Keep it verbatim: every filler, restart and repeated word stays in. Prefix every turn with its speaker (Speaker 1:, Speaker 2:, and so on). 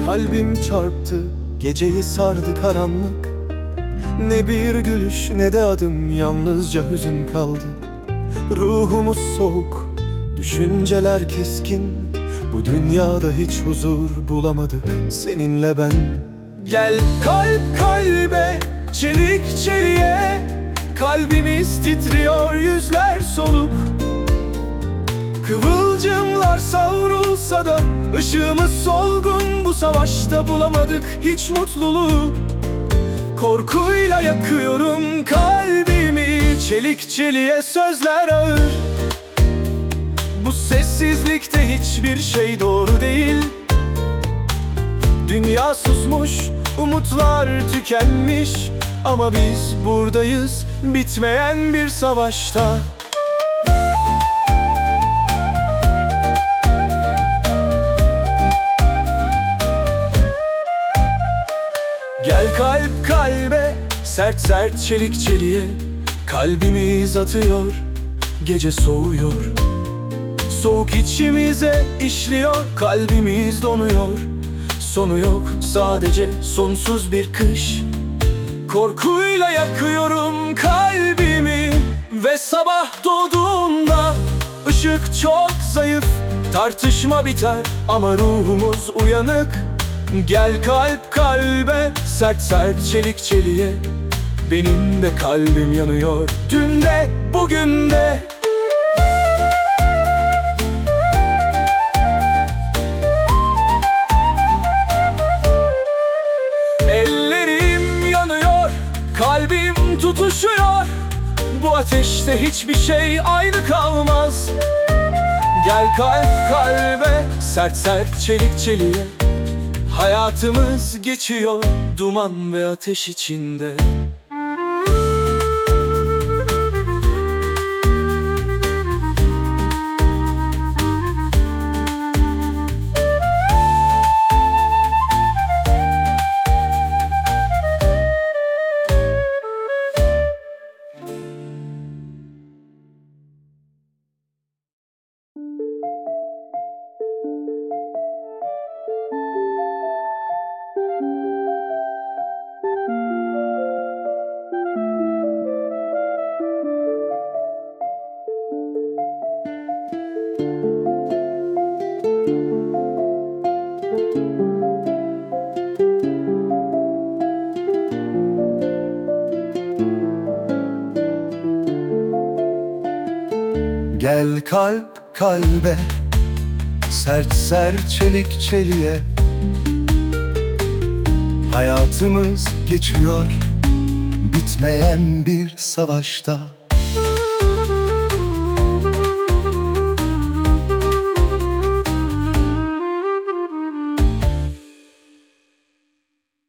Speaker 1: Kalbim çarptı, geceyi sardı karanlık. Ne bir gülüş ne de adım, yalnızca hüzün kaldı. Ruhumuz soğuk, düşünceler keskin. Bu dünyada hiç huzur bulamadık seninle ben. Gel kalp kalbe, çelik çeliğe. Kalbimiz titriyor, yüzler soluk. Kıvılcımlar savrulsa da ışığımız solgun. Bu savaşta bulamadık hiç mutluluğu. Korkuyla yakıyorum kalbimi, çelik çeliğe sözler ağır. Bu sessizlikte hiçbir şey doğru değil. Dünya susmuş, umutlar tükenmiş. Ama biz buradayız, bitmeyen bir savaşta. Gel kalp kalbe, sert sert çelik çeliğe. Kalbimiz atıyor, gece soğuyor. Soğuk içimize işliyor, kalbimiz donuyor. Sonu yok, sadece sonsuz bir kış. Korkuyla yakıyorum kalbimi. Ve sabah doğduğunda ışık çok zayıf. Tartışma biter ama ruhumuz uyanık. Gel kalp kalbe, sert sert çelik çeliğe. Benim de kalbim yanıyor, dün de bugün de. Ellerim yanıyor, kalbim tutuşuyor. Bu ateşte hiçbir şey aynı kalmaz. Gel kalp kalbe, sert sert çelik çeliğe. Hayatımız geçiyor duman ve ateş içinde.
Speaker 2: Gel kalp kalbe, sert sert çelik çeliğe. Hayatımız geçiyor, bitmeyen bir savaşta.